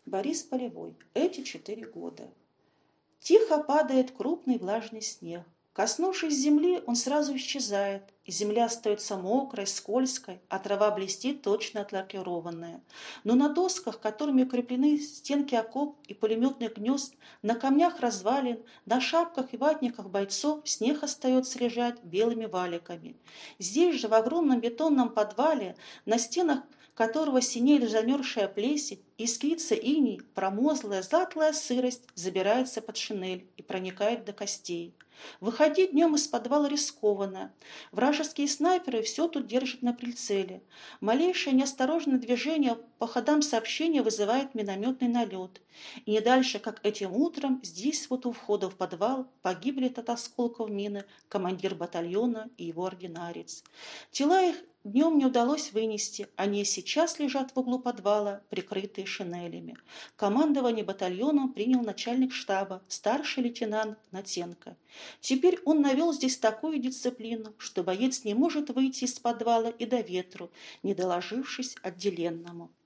Борис Полевой. Эти 4 года. Тихо падает крупный влажный снег. Коснувшись земли, он сразу исчезает, и земля остается мокрой, скользкой, а трава блестит точно отлакированная. Но на досках, которыми укреплены стенки окоп и пулеметных гнезд, на камнях развалин, на шапках и ватниках бойцов снег остается лежать белыми валиками. Здесь же, в огромном бетонном подвале, на стенах которого синеет замерзшая плесень, искрится иней, промозглая, затлая сырость забирается под шинель и проникает до костей. Выходить днем из подвала рискованно. Вражеские снайперы все тут держат на прицеле. Малейшее неосторожное движение по ходам сообщения вызывает минометный налет. И не дальше, как этим утром, здесь вот у входа в подвал погибли от осколков мины командир батальона и его ординарец. Тела их днем не удалось вынести, они сейчас лежат в углу подвала, прикрытые шинелями. Командование батальоном принял начальник штаба, старший лейтенант Гнатенко. Теперь он навел здесь такую дисциплину, что боец не может выйти из подвала и до ветру, не доложившись отделенному.